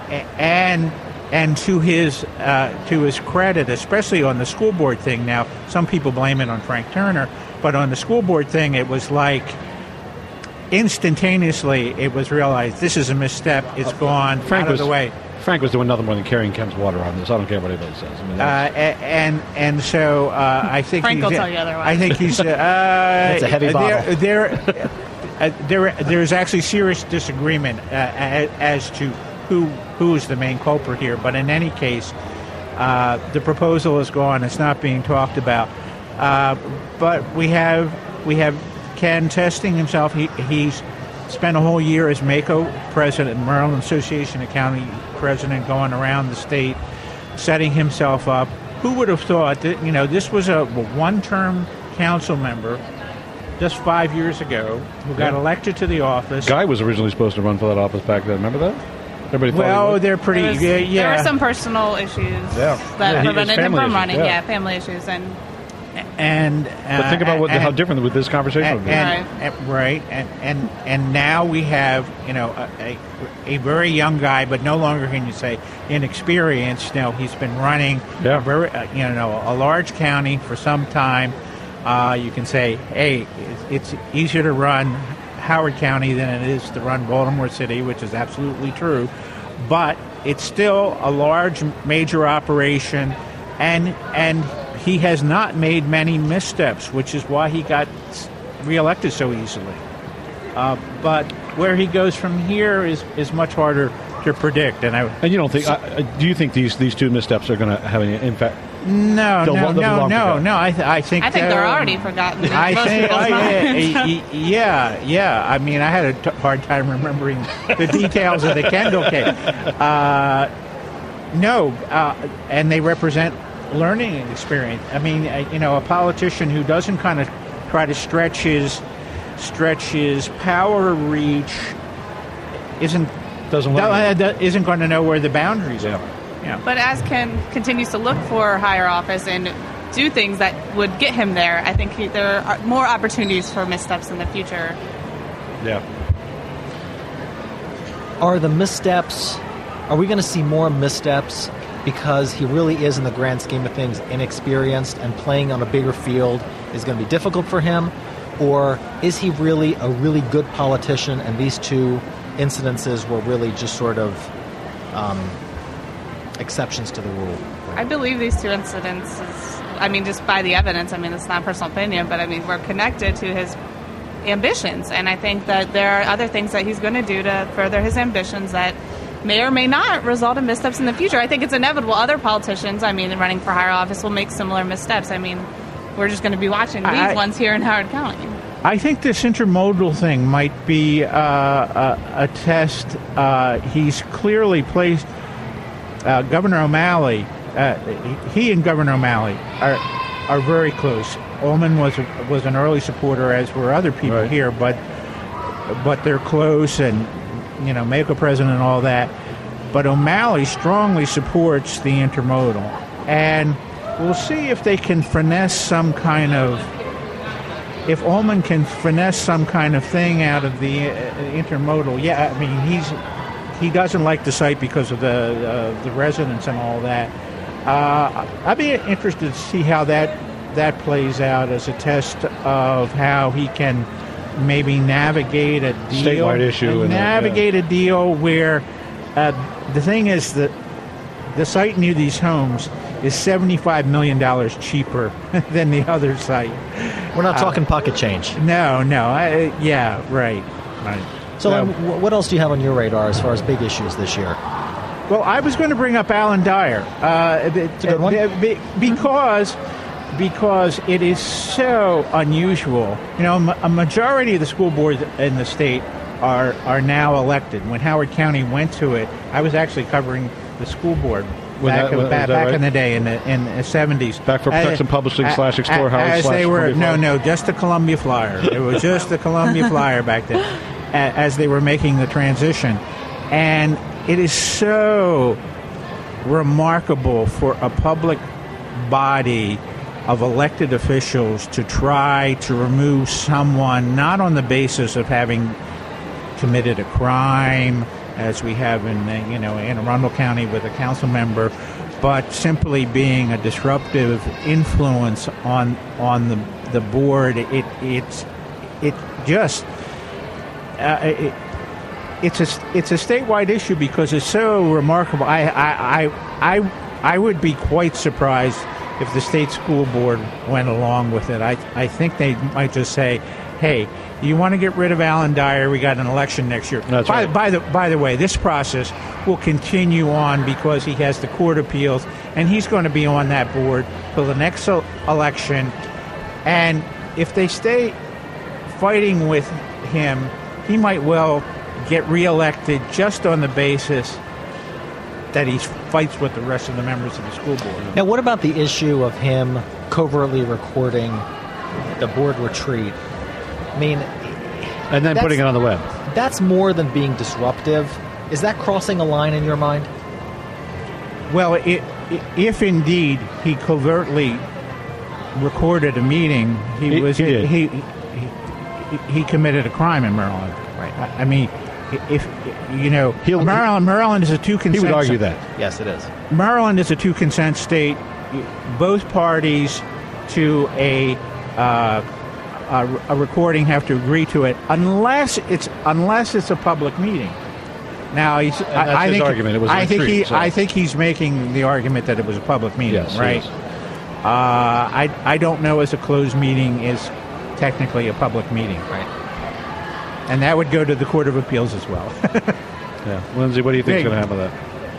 and and to his uh, to his credit, especially on the school board thing. Now, some people blame it on Frank Turner, but on the school board thing, it was like instantaneously it was realized this is a misstep. It's gone Frank out was, of the way. Frank was doing nothing more than carrying Ken's water on this. I don't care what anybody says. I mean, Uh, and and so uh, I think Frank he's, will tell you otherwise. I think he's. Uh, That's a heavy bottle. There, there, uh, there, there's actually serious disagreement uh, as to who who is the main culprit here. But in any case, uh, the proposal is gone. It's not being talked about. Uh, but we have we have Ken testing himself. He he's spent a whole year as MACo president, Maryland Association of County president, going around the state, setting himself up. Who would have thought that, you know, this was a one-term council member just five years ago who got Yeah. elected to the office. Guy was originally supposed to run for that office back then. Remember that? Everybody thought he Well, would. they're pretty, There was- yeah, yeah. There were some personal issues Yeah. that Yeah, he- his prevented him family from issues, running. yeah. Yeah. family issues. And and uh, But think about what, and, how different with this conversation and, would be. and, and- right, and, and and now we have, you know, a, a, a very young guy, but no longer can you say inexperienced. No, he's been running, Yeah. a very, uh, you know, a large county for some time. Uh, you can say, hey, it's, it's easier to run Howard County than it is to run Baltimore City, which is absolutely true. But it's still a large, major operation, and and he has not made many missteps, which is why he got reelected so easily. Uh, but where he goes from here is, is much harder to predict. And I And you don't think? I, I- do you think these these two missteps are going to have any impact? no, They'll- no, they'll be no, long no, forgotten. no. I th- I think I think uh, they're already forgotten. in I most think, people's oh, yeah, minds. y- y- yeah, yeah. I mean, I had a t- hard time remembering the details of the Kendall case. Uh, no, uh, and they represent learning experience. I mean, uh, you know, a politician who doesn't kind of try to stretch his stretch his power reach isn't Doesn't no, learn. uh, isn't going to know where the boundaries Yeah. are. Yeah. But as Ken continues to look for higher office and do things that would get him there, I think he, there are more opportunities for missteps in the future. Yeah. Are the missteps, are we going to see more missteps because he really is, in the grand scheme of things, inexperienced, and playing on a bigger field is going to be difficult for him? Or is he really a really good politician, and these two incidences were really just sort of um, exceptions to the rule? I believe these two incidents, is, I mean, just by the evidence, I mean, it's not personal opinion, but I mean, we're connected to his ambitions. And I think that there are other things that he's going to do to further his ambitions that may or may not result in missteps in the future. I think it's inevitable. Other politicians, I mean, running for higher office will make similar missteps. I mean, we're just going to be watching these I, ones here in Howard County. I think this intermodal thing might be uh, a, a test. Uh, he's clearly placed uh, Governor O'Malley. Uh, he and Governor O'Malley are are very close. Ullman was a, was an early supporter, as were other people right. here, but but they're close, and you know, make a president and all that. But O'Malley strongly supports the intermodal, and we'll see if they can finesse some kind of. If Ullman can finesse some kind of thing out of the uh, intermodal, yeah, I mean he's he doesn't like the site because of the uh, the residents and all that. Uh, I'd be interested to see how that that plays out as a test of how he can maybe navigate a deal, statewide issue, and navigate that, yeah. a deal where uh, the thing is that the site near these homes is seventy-five million dollars cheaper than the other site. We're not Uh, talking pocket change. No, no. I, yeah, right, right. So, Well- Len, wh- what else do you have on your radar as far as big issues this year? Well, I was going to bring up Alan Dyer. Uh, It's a good one. be- because because it is so unusual. You know, m- a majority of the school boards in the state are are now elected. When Howard County went to it, I was actually covering the school board When back, that- when- back, is that back right? in the day in the in the seventies. Back for Protection Publishing slash Explore Howard As slash they were Columbia no Flyer? no just the Columbia Flyer. It was just the Columbia Flyer back then, a- as they were making the transition, and it is so remarkable for a public body of elected officials to try to remove someone not on the basis of having committed a crime, as we have in uh, you know Anne Arundel County with a council member, but simply being a disruptive influence on on the the board. It it's it just uh, it, it's a it's a statewide issue because it's so remarkable. I I I I, I would be quite surprised if the state school board went along with it. I I think they might just say, hey, you want to get rid of Alan Dyer? We got an election next year. That's by, right. by the by the way, this process will continue on because he has the court appeals, and he's going to be on that board till the next el- election. And if they stay fighting with him, he might well get reelected just on the basis that he fights with the rest of the members of the school board. Now, what about the issue of him covertly recording the board retreat? I mean, And then That's- putting it on the web. that's more than being disruptive. Is that crossing a line in your mind? Well, it, i if indeed he covertly recorded a meeting, he, He- was he did. he, he he committed a crime in Maryland. Right. I, I mean, if you know, He'll- Maryland Maryland is a two He consent. would argue that. Yes, it is. Maryland is a two consent state. Both parties to a uh, a, a recording have to agree to it unless it's unless it's a public meeting. Now, he's, that's I, I his think, argument. It was a I think retreat, he so- I think he's making the argument that it was a public meeting, Yes, he right? is. Uh, I I don't know as a closed meeting is technically a public meeting, Right. and that would go to the Court of Appeals as well. Yeah. Lindsay, what do you think is Big. going to happen with that?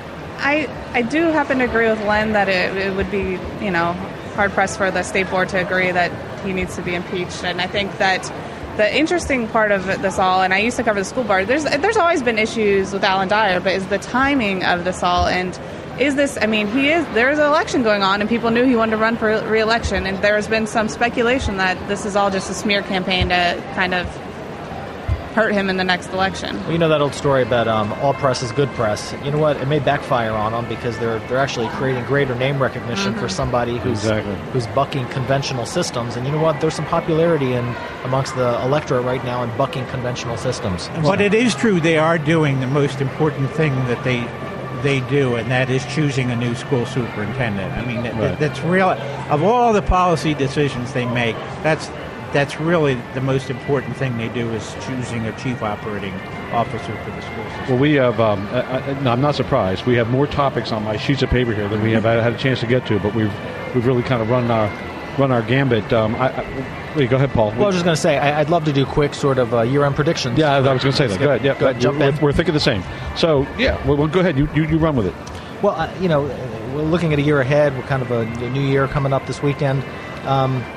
I I do happen to agree with Len that it, it would be, you know, hard pressed for the state board to agree that he needs to be impeached. And I think that the interesting part of this all, and I used to cover the school board, there's there's always been issues with Alan Dyer, but is the timing of this all. And is this, I mean, he is, there is an election going on and people knew he wanted to run for re-election. And there has been some speculation that this is all just a smear campaign to kind of hurt him in the next election. Well, you know that old story about um, all press is good press. You know what? It may backfire on them because they're they're actually creating greater name recognition for somebody who's Exactly. who's bucking conventional systems. And you know what? There's some popularity in amongst the electorate right now in bucking conventional systems. But it is true they are doing the most important thing that they they do, and that is choosing a new school superintendent. I mean, that, Right. that's real. Of all the policy decisions they make, that's that's really the most important thing they do is choosing a chief operating officer for the school system. Well, we have, um, I, I, no, I'm not surprised. We have more topics on my sheets of paper here than we have had a chance to get to, but we've we've really kind of run our run our gambit. Um, I, I, wait, go ahead, Paul. Well, I was just going to say, I, I'd love to do quick sort of uh, year-end predictions. Yeah, I was going to say that. Go ahead. Yeah, Go ahead, jump we're, in. we're thinking the same. So, yeah, well, well go ahead. You, you you run with it. Well, uh, you know, we're looking at a year ahead. We're kind of a, a new year coming up this weekend. Um,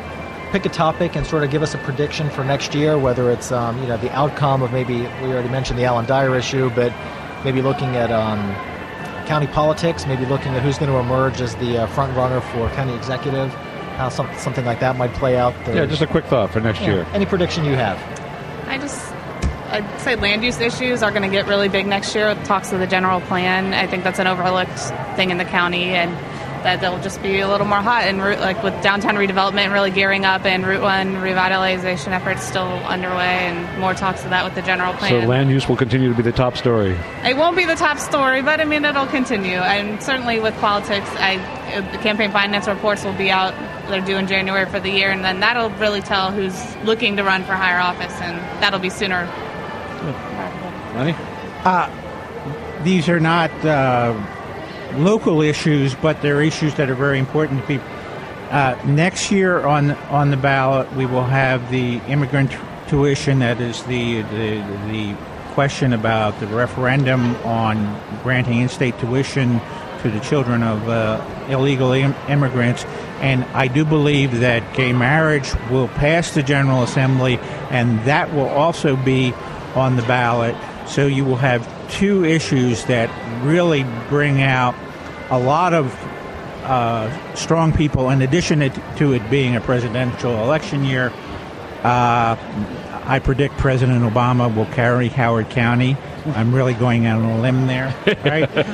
pick a topic and sort of give us a prediction for next year, whether it's um, you know the outcome of maybe, we already mentioned the Alan Dyer issue, but maybe looking at um, county politics, maybe looking at who's going to emerge as the uh, front runner for county executive, how some, something like that might play out. There's, yeah, just a quick thought for next yeah, year. Any prediction you have? I just, I'd say land use issues are going to get really big next year with talks of the general plan. I think that's an overlooked thing in the county, and that they'll just be a little more hot. And Route, like with downtown redevelopment really gearing up and Route One revitalization efforts still underway, and more talks of that with the general plan. So land use will continue to be the top story. It won't be the top story, but I mean it'll continue. And certainly with politics, I the campaign finance reports will be out. They're due in January for the year, and then that'll really tell who's looking to run for higher office, and that'll be sooner. Lenny? Uh, these are not uh, local issues, but they're issues that are very important to people. Uh, next year on on the ballot, we will have the immigrant tuition. That is the the, the question about the referendum on granting in-state tuition to the children of uh, illegal im- immigrants. And I do believe that gay marriage will pass the General Assembly, and that will also be on the ballot. So you will have two issues that really bring out a lot of uh, strong people, in addition to it being a presidential election year. Uh, I predict President Obama will carry Howard County. I'm really going out on a limb there, right? uh,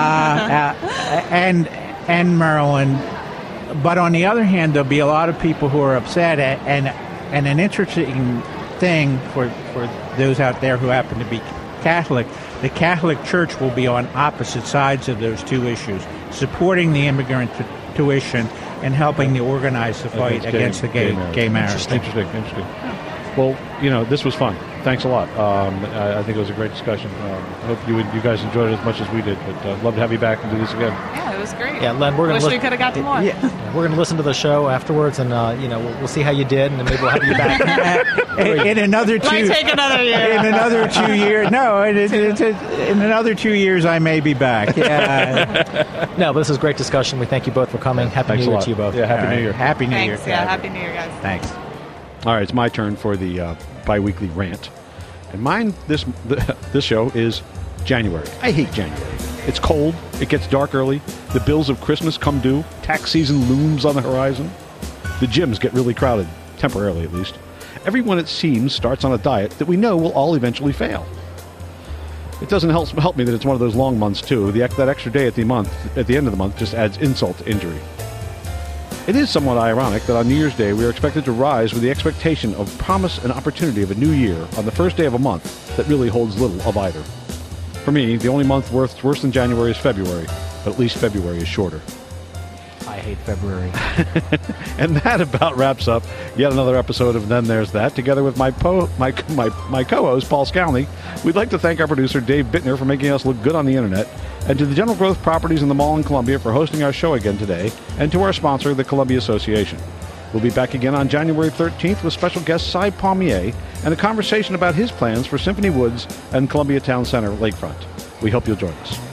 uh, and and Maryland. But on the other hand, there'll be a lot of people who are upset, and and an interesting thing for for those out there who happen to be Catholic, the Catholic Church will be on opposite sides of those two issues, supporting the immigrant t- tuition and helping to organize the fight against, against gay, the gay, gay marriage. Gay marriage. Interesting, interesting, interesting. Well, you know, this was fun. Thanks a lot. Um, I, I think it was a great discussion. Um, I hope you you guys enjoyed it as much as we did. But uh, I'd love to have you back and do this again. Yeah, it was great. Yeah, Len, we're gonna wish li- we could have got to more. Yeah, we're going to listen to the show afterwards, and uh, you know we'll, we'll see how you did, and then maybe we'll have you back in, in another two. Might take another year. In another two years, no. It, it, it, it, in another two years, I may be back. Yeah. No, but this is a great discussion. We thank you both for coming. Happy Thanks New a Year lot. to you both. Yeah, Happy All New right. Year. Happy New Thanks. Year. Yeah, Happy New Year, guys. Thanks. All right, it's my turn for the uh, bi-weekly rant. And mine, this this show is January. I hate January. It's cold. It gets dark early. The bills of Christmas come due. Tax season looms on the horizon. The gyms get really crowded, temporarily at least. Everyone, it seems, starts on a diet that we know will all eventually fail. It doesn't help help me that it's one of those long months, too. The, that extra day at the month, at the end of the month just adds insult to injury. It is somewhat ironic that on New Year's Day we are expected to rise with the expectation of promise and opportunity of a new year on the first day of a month that really holds little of either. For me, the only month worth worse than January is February, but at least February is shorter. I hate February. And that about wraps up yet another episode of Then There's That. Together with my po- my my, my co-host, Paul Scowney, we'd like to thank our producer, Dave Bittner, for making us look good on the internet, and to the General Growth Properties in the Mall in Columbia for hosting our show again today, and to our sponsor, the Columbia Association. We'll be back again on January thirteenth with special guest Cy Palmier and a conversation about his plans for Symphony Woods and Columbia Town Center Lakefront. We hope you'll join us.